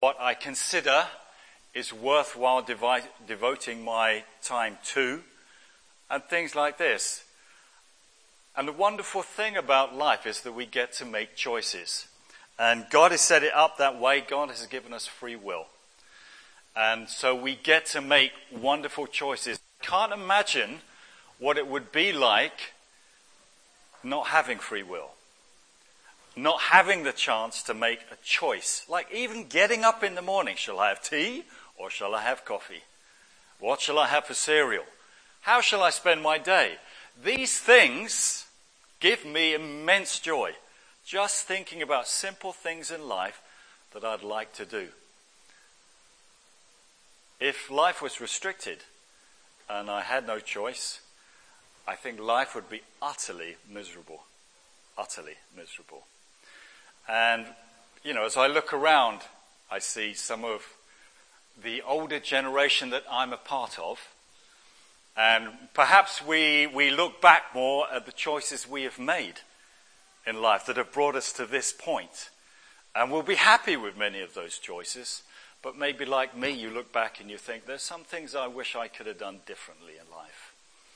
what I consider is worthwhile devoting my time to, and things like this. And the wonderful thing about life is that we get to make choices. And God has set it up that way. God has given us free will. And so we get to make wonderful choices. I can't imagine what it would be like not having free will. Not having the chance to make a choice. Like even getting up in the morning. Shall I have tea or shall I have coffee? What shall I have for cereal? How shall I spend my day? These things give me immense joy. Just thinking about simple things in life that I'd like to do. If life was restricted and I had no choice, I think life would be utterly miserable. Utterly miserable. And, as I look around, I see some of the older generation that I'm a part of. And perhaps we look back more at the choices we have made in life that have brought us to this point. And we'll be happy with many of those choices. But maybe like me, you look back and you think, there's some things I wish I could have done differently in life.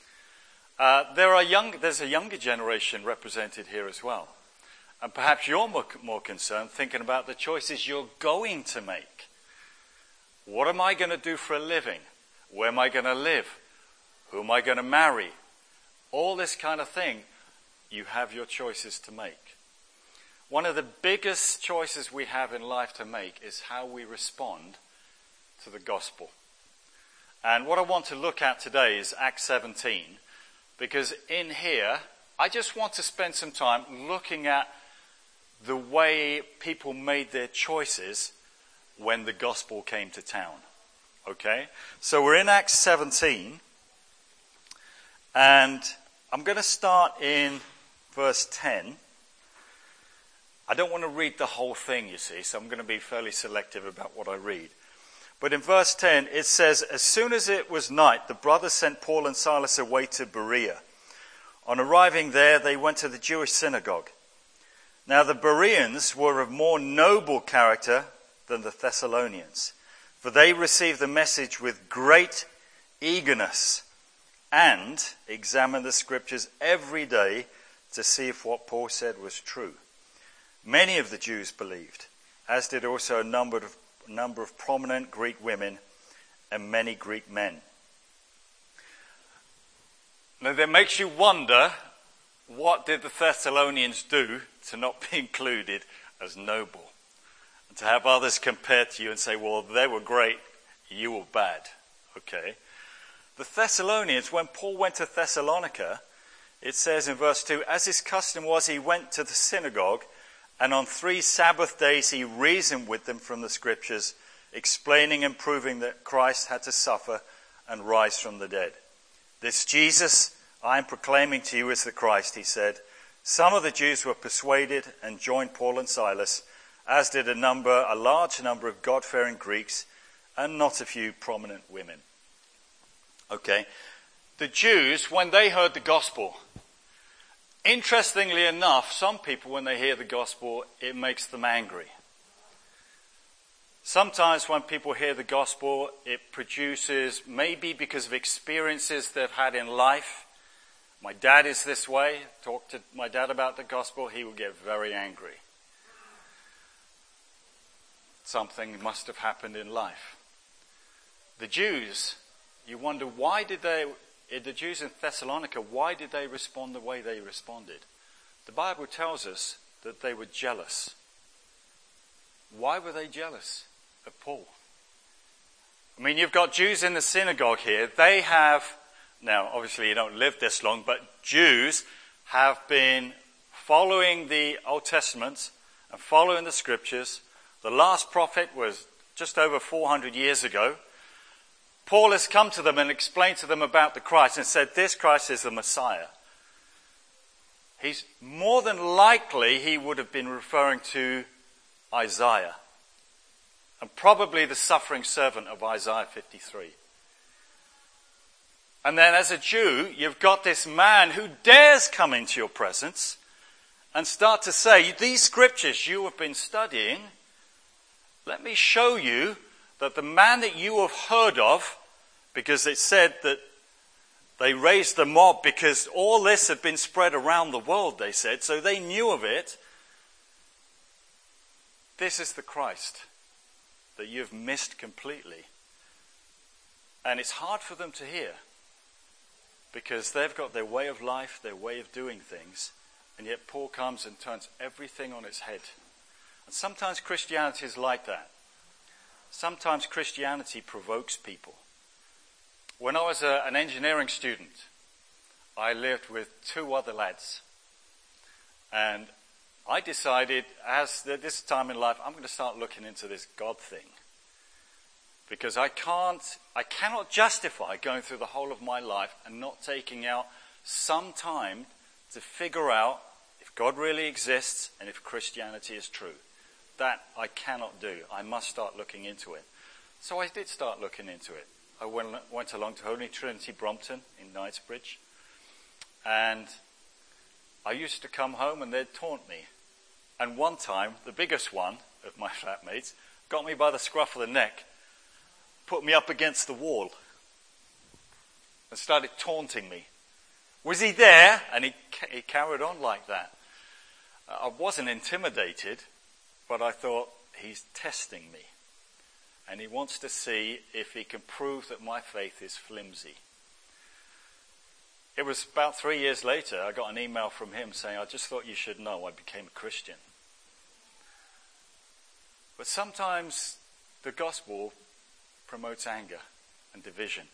There's a younger generation represented here as well. And perhaps you're more concerned thinking about the choices you're going to make. What am I going to do for a living? Where am I going to live? Who am I going to marry? All this kind of thing, you have your choices to make. One of the biggest choices we have in life to make is how we respond to the gospel. And what I want to look at today is Acts 17, because in here, I just want to spend some time looking at the way people made their choices when the gospel came to town. Okay? So we're in Acts 17, and I'm going to start in verse 10. I don't want to read the whole thing, you see, so I'm going to be fairly selective about what I read. But in verse 10, it says, as soon as it was night, the brothers sent Paul and Silas away to Berea. On arriving there, they went to the Jewish synagogue. Now the Bereans were of more noble character than the Thessalonians, for they received the message with great eagerness and examined the scriptures every day to see if what Paul said was true. Many of the Jews believed, as did also a number of prominent Greek women and many Greek men. Now that makes you wonder, what did the Thessalonians do to not be included as noble? And to have others compare to you and say, well, they were great, you were bad. Okay. The Thessalonians, when Paul went to Thessalonica, it says in verse 2, as his custom was, he went to the synagogue, and on 3 Sabbath days he reasoned with them from the scriptures, explaining and proving that Christ had to suffer and rise from the dead. This Jesus I am proclaiming to you is the Christ, he said. Some of the Jews were persuaded and joined Paul and Silas, as did a large number of God-fearing Greeks and not a few prominent women. Okay, the Jews, when they heard the gospel, interestingly enough, some people, when they hear the gospel, it makes them angry. Sometimes when people hear the gospel, it produces, maybe because of experiences they've had in life. My dad is this way. Talk to my dad about the gospel, he will get very angry. Something must have happened in life. The Jews, you wonder the Jews in Thessalonica, why did they respond the way they responded? The Bible tells us that they were jealous. Why were they jealous of Paul? I mean, you've got Jews in the synagogue here. They have, now obviously you don't live this long, but Jews have been following the Old Testament and following the scriptures. The last prophet was just over 400 years ago. Paul has come to them and explained to them about the Christ and said, this Christ is the Messiah. He's more than likely, he would have been referring to Isaiah. And probably the suffering servant of Isaiah 53. And then as a Jew, you've got this man who dares come into your presence and start to say, these scriptures you have been studying, let me show you that the man that you have heard of, because it said that they raised the mob because all this had been spread around the world, they said, so they knew of it. This is the Christ that you've missed completely. And it's hard for them to hear because they've got their way of life, their way of doing things, and yet Paul comes and turns everything on its head. And sometimes Christianity is like that. Sometimes Christianity provokes people. When I was an engineering student, I lived with two other lads. And I decided, as this time in life, I'm going to start looking into this God thing. Because I cannot justify going through the whole of my life and not taking out some time to figure out if God really exists and if Christianity is true. That I cannot do. I must start looking into it. So I did start looking into it. I went along to Holy Trinity Brompton in Knightsbridge, and I used to come home and they'd taunt me. And one time, the biggest one of my flatmates got me by the scruff of the neck, put me up against the wall, and started taunting me. Was he there? And he carried on like that. I wasn't intimidated, but I thought, he's testing me. And he wants to see if he can prove that my faith is flimsy. It was about 3 years later, I got an email from him saying, I just thought you should know I became a Christian. But sometimes the gospel promotes anger and division.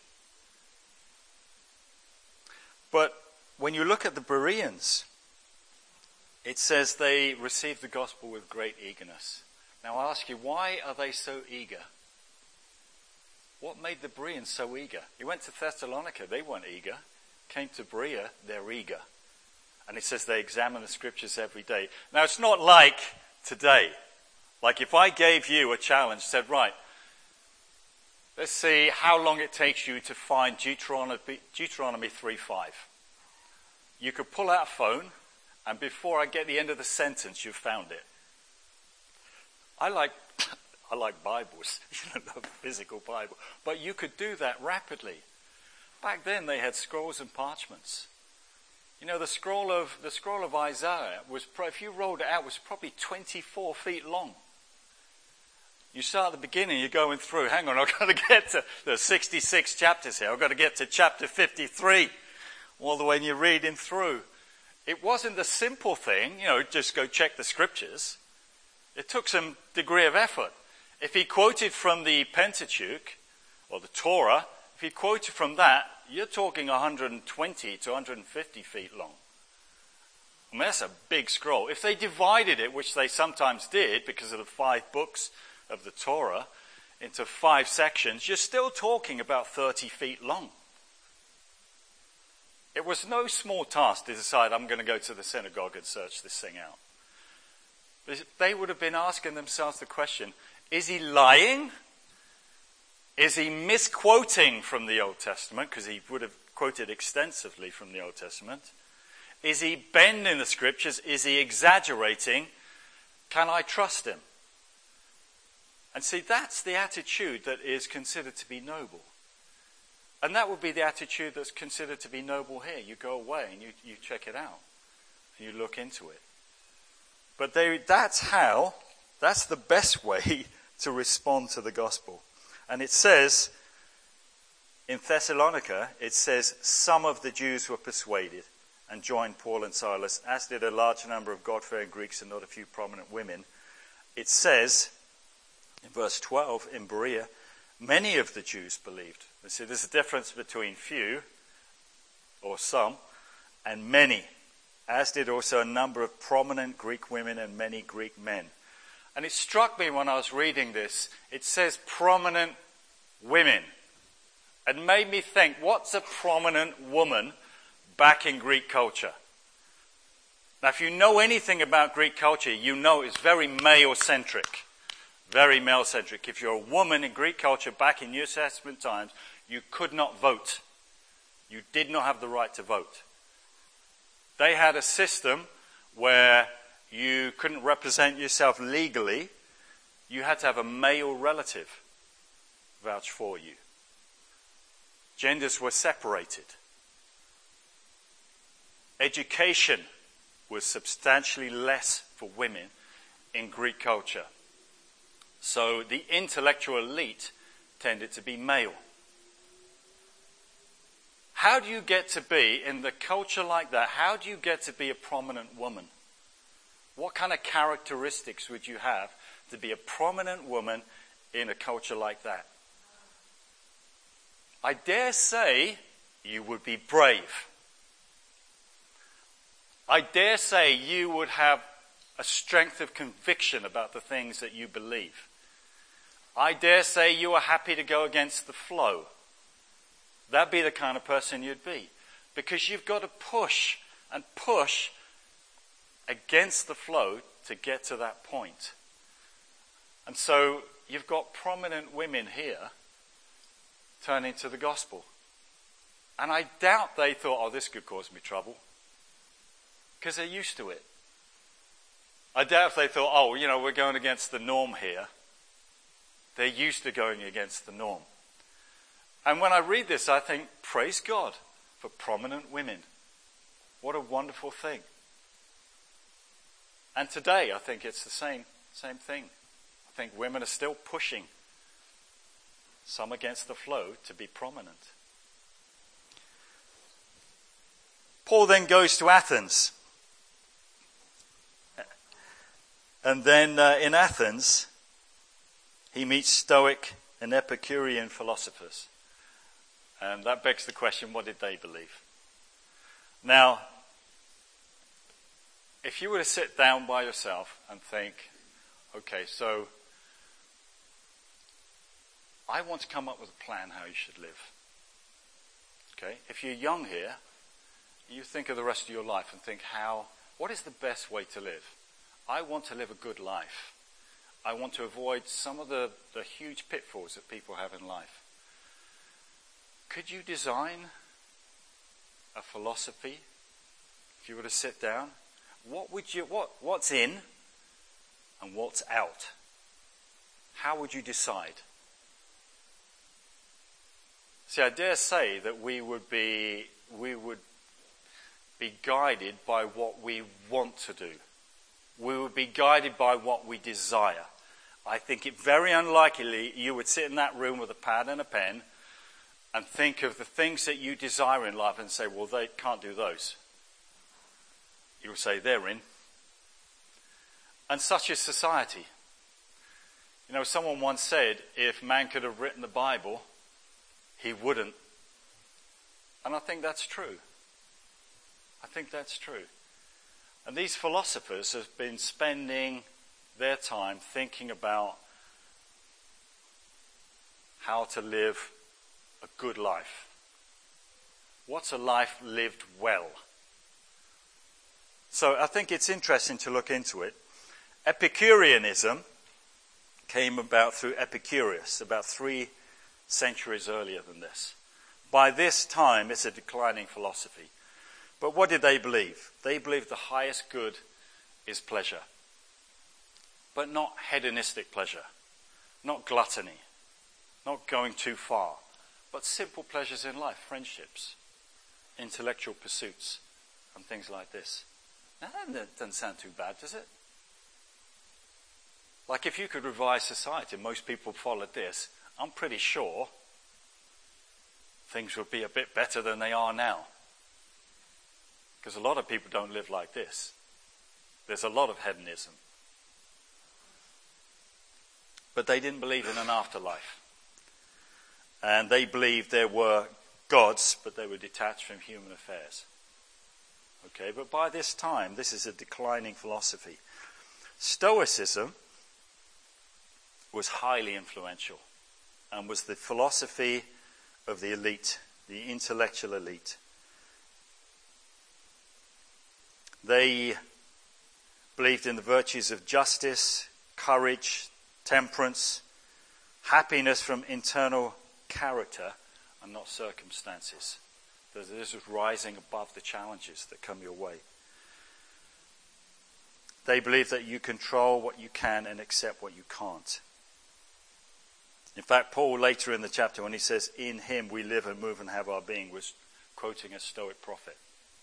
But when you look at the Bereans, it says they received the gospel with great eagerness. Now I ask you, why are they so eager? What made the Bereans so eager? You went to Thessalonica, they weren't eager. Came to Berea, they're eager. And it says they examine the scriptures every day. Now it's not like today. Like if I gave you a challenge, said, right, let's see how long it takes you to find Deuteronomy 3:5. You could pull out a phone, and before I get the end of the sentence, you've found it. I like Bibles, the physical Bible. But you could do that rapidly. Back then they had scrolls and parchments. You know, the scroll of Isaiah was, if you rolled it out, was probably 24 feet long. You start at the beginning, you're going through, hang on, I've got to get to, there's 66 chapters here, I've got to get to chapter 53, all the way and you're reading through. It wasn't the simple thing, just go check the scriptures. It took some degree of effort. If he quoted from the Pentateuch, or the Torah, if he quoted from that, you're talking 120 to 150 feet long. I mean, that's a big scroll. If they divided it, which they sometimes did because of the 5 books of the Torah, into 5 sections, you're still talking about 30 feet long. It was no small task to decide, I'm going to go to the synagogue and search this thing out. But they would have been asking themselves the question, is he lying? Is he misquoting from the Old Testament? Because he would have quoted extensively from the Old Testament. Is he bending the scriptures? Is he exaggerating? Can I trust him? And see, that's the attitude that is considered to be noble. And that would be the attitude that's considered to be noble here. You go away and you check it out. And you look into it. But that's the best way to respond to the gospel. And it says, in Thessalonica, it says, some of the Jews were persuaded and joined Paul and Silas, as did a large number of God-fearing Greeks and not a few prominent women. It says, in verse 12, in Berea, many of the Jews believed. You see, there's a difference between few, or some, and many, as did also a number of prominent Greek women and many Greek men. And it struck me when I was reading this, it says prominent women. It made me think, what's a prominent woman back in Greek culture? Now, if you know anything about Greek culture, you know it's very male-centric. Very male-centric. If you're a woman in Greek culture back in New Testament times, you could not vote. You did not have the right to vote. They had a system where you couldn't represent yourself legally. You had to have a male relative vouch for you. Genders were separated. Education was substantially less for women in Greek culture. So the intellectual elite tended to be male. How do you get to be, in the culture like that, how do you get to be a prominent woman? What kind of characteristics would you have to be a prominent woman in a culture like that? I dare say you would be brave. I dare say you would have a strength of conviction about the things that you believe. I dare say you are happy to go against the flow. That'd be the kind of person you'd be. Because you've got to push and push against the flow to get to that point. And so you've got prominent women here turning to the gospel. And I doubt they thought, oh, this could cause me trouble. Because they're used to it. I doubt if they thought, oh, we're going against the norm here. They're used to going against the norm. And when I read this, I think, praise God for prominent women. What a wonderful thing. And today, I think it's the same thing. I think women are still pushing, some against the flow, to be prominent. Paul then goes to Athens. And then in Athens, he meets Stoic and Epicurean philosophers. And that begs the question, what did they believe? Now, if you were to sit down by yourself and think, okay, so I want to come up with a plan how you should live. Okay, if you're young here, you think of the rest of your life and think, what is the best way to live? I want to live a good life. I want to avoid some of the huge pitfalls that people have in life. Could you design a philosophy if you were to sit down? What's in and what's out? How would you decide? See, I dare say that we would be guided by what we want to do. We would be guided by what we desire. I think it very unlikely you would sit in that room with a pad and a pen and think of the things that you desire in life and say, well, they can't do those. You will say, they're in. And such is society. Someone once said, if man could have written the Bible, he wouldn't. And I think that's true. I think that's true. And these philosophers have been spending their time thinking about how to live a good life. What's a life lived well? So I think it's interesting to look into it. Epicureanism came about through Epicurus, about 3 centuries earlier than this. By this time, it's a declining philosophy. But what did they believe? They believed the highest good is pleasure. But not hedonistic pleasure, not gluttony, not going too far, but simple pleasures in life, friendships, intellectual pursuits, and things like this. Now, that doesn't sound too bad, does it? Like if you could revise society, most people followed this, I'm pretty sure things would be a bit better than they are now. Because a lot of people don't live like this. There's a lot of hedonism. But they didn't believe in an afterlife. And they believed there were gods, but they were detached from human affairs. Okay, but by this time, this is a declining philosophy. Stoicism was highly influential and was the philosophy of the elite, the intellectual elite. They believed in the virtues of justice, courage, temperance, happiness from internal character and not circumstances. This is rising above the challenges that come your way. They believe that you control what you can and accept what you can't. In fact, Paul later in the chapter, when he says, in him we live and move and have our being, was quoting a Stoic prophet.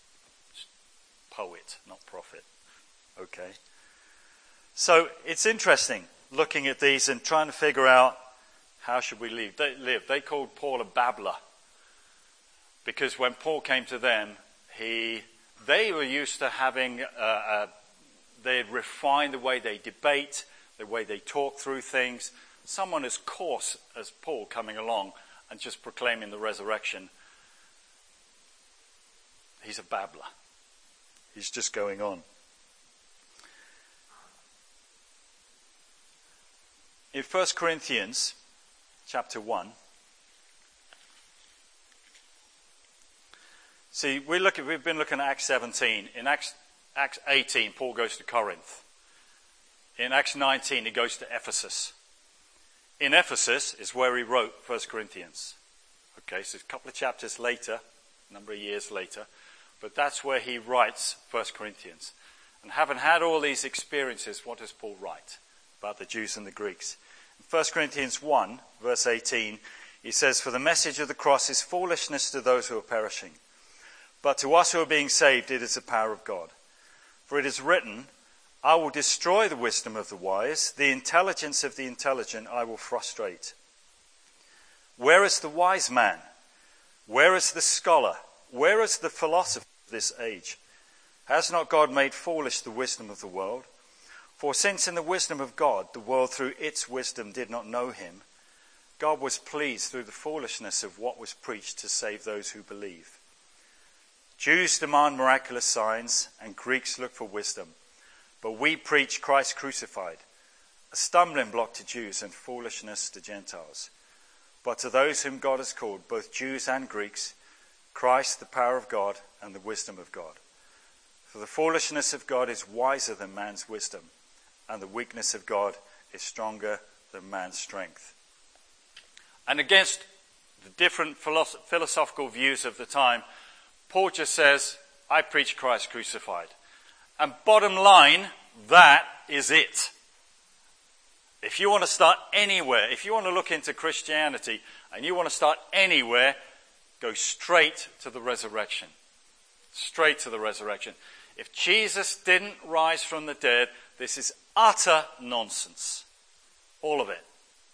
Poet, not prophet. Okay. So it's interesting looking at these and trying to figure out how should we live. They called Paul a babbler because when Paul came to them, they were used to having, they had refined the way they debate, the way they talk through things. Someone as coarse as Paul coming along and just proclaiming the resurrection, he's a babbler. He's just going on. In 1 Corinthians chapter 1, see, we've been looking at Acts 17. In Acts 18, Paul goes to Corinth. In Acts 19, he goes to Ephesus. In Ephesus is where he wrote 1 Corinthians. Okay, so a couple of chapters later, a number of years later, but that's where he writes 1 Corinthians. And having had all these experiences, what does Paul write about the Jews and the Greeks? In 1 Corinthians 1, verse 18, he says, for the message of the cross is foolishness to those who are perishing, but to us who are being saved it is the power of God. For it is written, I will destroy the wisdom of the wise, the intelligence of the intelligent I will frustrate. Where is the wise man? Where is the scholar? Where is the philosopher of this age? Has not God made foolish the wisdom of the world? For since in the wisdom of God, the world through its wisdom did not know him, God was pleased through the foolishness of what was preached to save those who believe. Jews demand miraculous signs, and Greeks look for wisdom. But we preach Christ crucified, a stumbling block to Jews and foolishness to Gentiles. But to those whom God has called, both Jews and Greeks, Christ the power of God and the wisdom of God. For the foolishness of God is wiser than man's wisdom, and the weakness of God is stronger than man's strength. And against the different philosophical views of the time, Paul just says, I preach Christ crucified. And bottom line, that is it. If you want to start anywhere, if you want to look into Christianity and you want to start anywhere, go straight to the resurrection. Straight to the resurrection. If Jesus didn't rise from the dead, this is utter nonsense. All of it.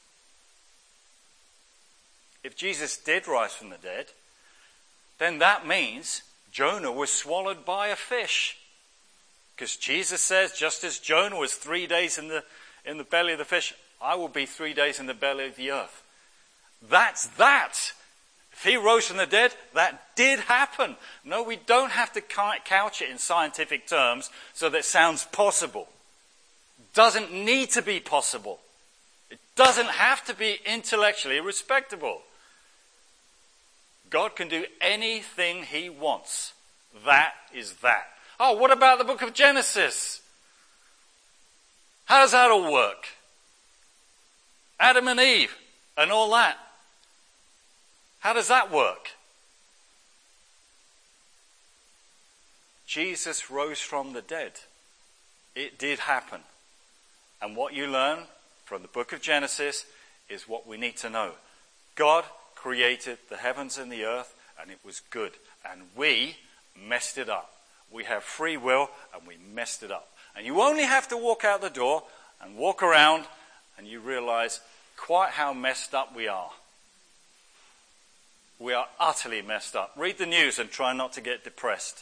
If Jesus did rise from the dead, then that means Jonah was swallowed by a fish. Because Jesus says, just as Jonah was 3 days in the belly of the fish, I will be 3 days in the belly of the earth. That's that. If he rose from the dead, that did happen. No, we don't have to couch it in scientific terms so that it sounds possible. It doesn't need to be possible. It doesn't have to be intellectually respectable. God can do anything he wants. That is that. Oh, what about the book of Genesis? How does that all work? Adam and Eve and all that. How does that work? Jesus rose from the dead. It did happen. And what you learn from the book of Genesis is what we need to know. God created the heavens and the earth, and it was good. And we messed it up. We have free will, and we messed it up. And you only have to walk out the door and walk around, and you realize quite how messed up we are. We are utterly messed up. Read the news and try not to get depressed.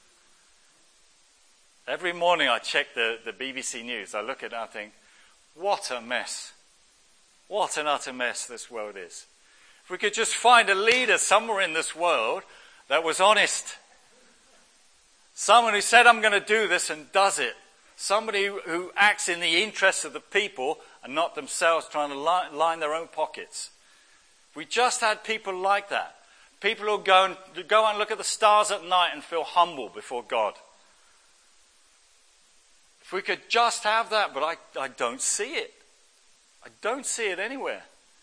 Every morning I check the BBC News. I look at it and I think, what a mess. What an utter mess this world is. If we could just find a leader somewhere in this world that was honest. Someone who said, I'm going to do this and does it. Somebody who acts in the interests of the people and not themselves trying to line their own pockets. If we just had people like that. People who go and look at the stars at night and feel humble before God. If we could just have that, but I don't see it. I don't see it anywhere.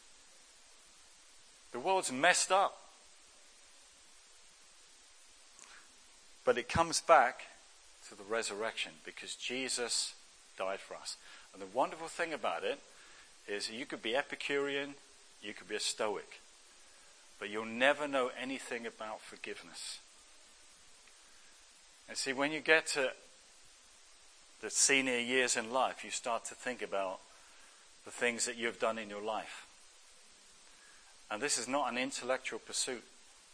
The world's messed up. But it comes back to the resurrection because Jesus died for us. And the wonderful thing about it is you could be Epicurean, you could be a Stoic, but you'll never know anything about forgiveness. And see, when you get to the senior years in life, you start to think about the things that you've done in your life. And this is not an intellectual pursuit.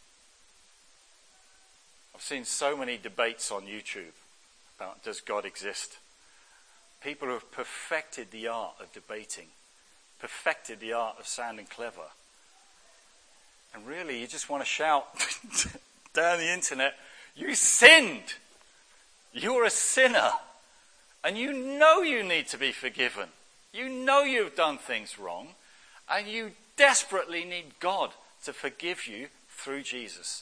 I've seen so many debates on YouTube about does God exist? People who have perfected the art of debating, perfected the art of sounding clever. And really, you just want to shout down the internet, you sinned! You're a sinner! And you know you need to be forgiven. You know you've done things wrong. And you desperately need God to forgive you through Jesus.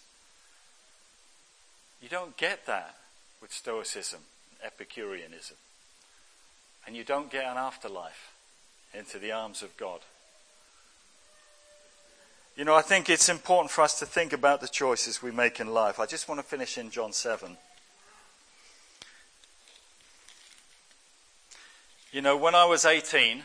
You don't get that with Stoicism, Epicureanism. And you don't get an afterlife into the arms of God. You know, I think it's important for us to think about the choices we make in life. I just want to finish in John 7. You know, when I was 18,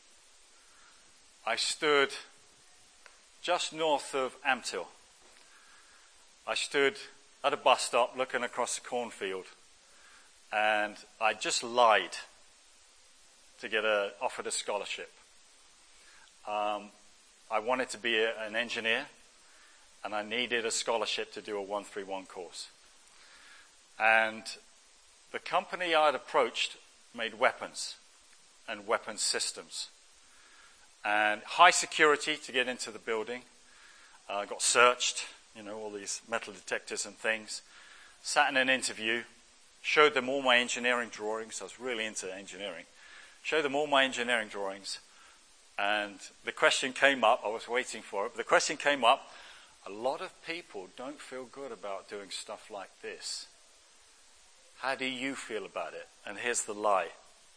I stood just north of Ampthill. I stood at a bus stop looking across the cornfield, and I just lied to get offered a scholarship. I wanted to be an engineer, and I needed a scholarship to do a 131 course. And the company I'd approached made weapons and weapons systems. And high security to get into the building. I got searched, you know, all these metal detectors and things. Sat in an interview, showed them all my engineering drawings. I was really into engineering. Showed them all my engineering drawings. And the question came up, I was waiting for it, but the question came up, a lot of people don't feel good about doing stuff like this. How do you feel about it? And here's the lie.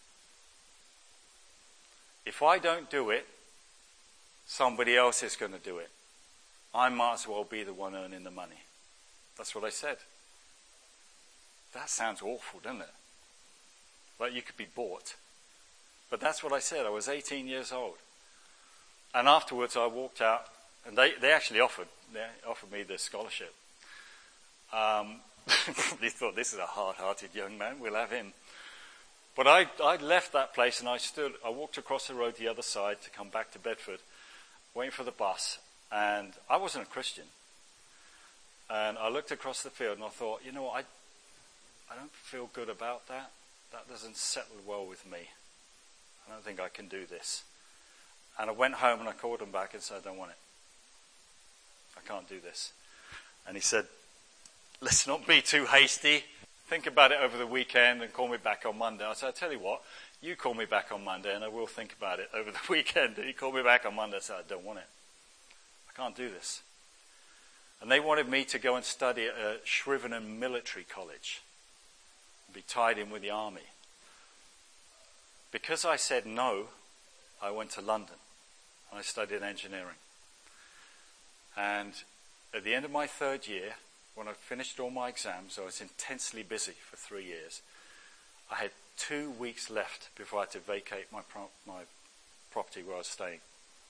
If I don't do it, somebody else is going to do it. I might as well be the one earning the money. That's what I said. That sounds awful, doesn't it? Like you could be bought. But that's what I said. I was 18 years old. And afterwards I walked out, and they actually offered me the scholarship. They thought, this is a hard-hearted young man, we'll have him. But I left that place and I walked across the road the other side to come back to Bedford, waiting for the bus, and I wasn't a Christian. And I looked across the field and I thought, you know what, I don't feel good about that. That doesn't settle well with me. I don't think I can do this. And I went home and I called him back and said, I don't want it. I can't do this. And he said, let's not be too hasty. Think about it over the weekend and call me back on Monday. I said, I'll tell you what, you call me back on Monday and I will think about it over the weekend. And he called me back on Monday and said, I don't want it. I can't do this. And they wanted me to go and study at Shrivenham Military College and be tied in with the army. Because I said no, I went to London and I studied engineering. And at the end of my third year, when I finished all my exams, I was intensely busy for 3 years. I had 2 weeks left before I had to vacate my property where I was staying.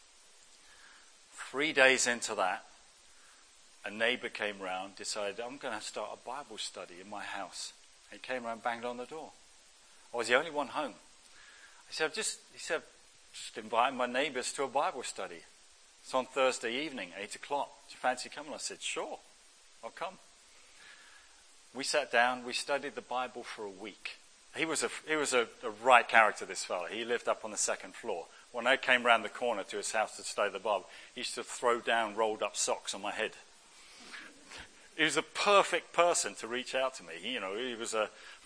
3 days into that, a neighbour came round, decided, I'm going to start a Bible study in my house. And he came round, banged on the door. I was the only one home. He said, just inviting my neighbours to a Bible study. It's on Thursday evening, 8 o'clock. Do you fancy coming? I said, sure, I'll come. We sat down, we studied the Bible for a week. He was a right character, this fellow. He lived up on the second floor. When I came round the corner to his house to study the Bible, he used to throw down rolled up socks on my head. He was a perfect person to reach out to me. He was a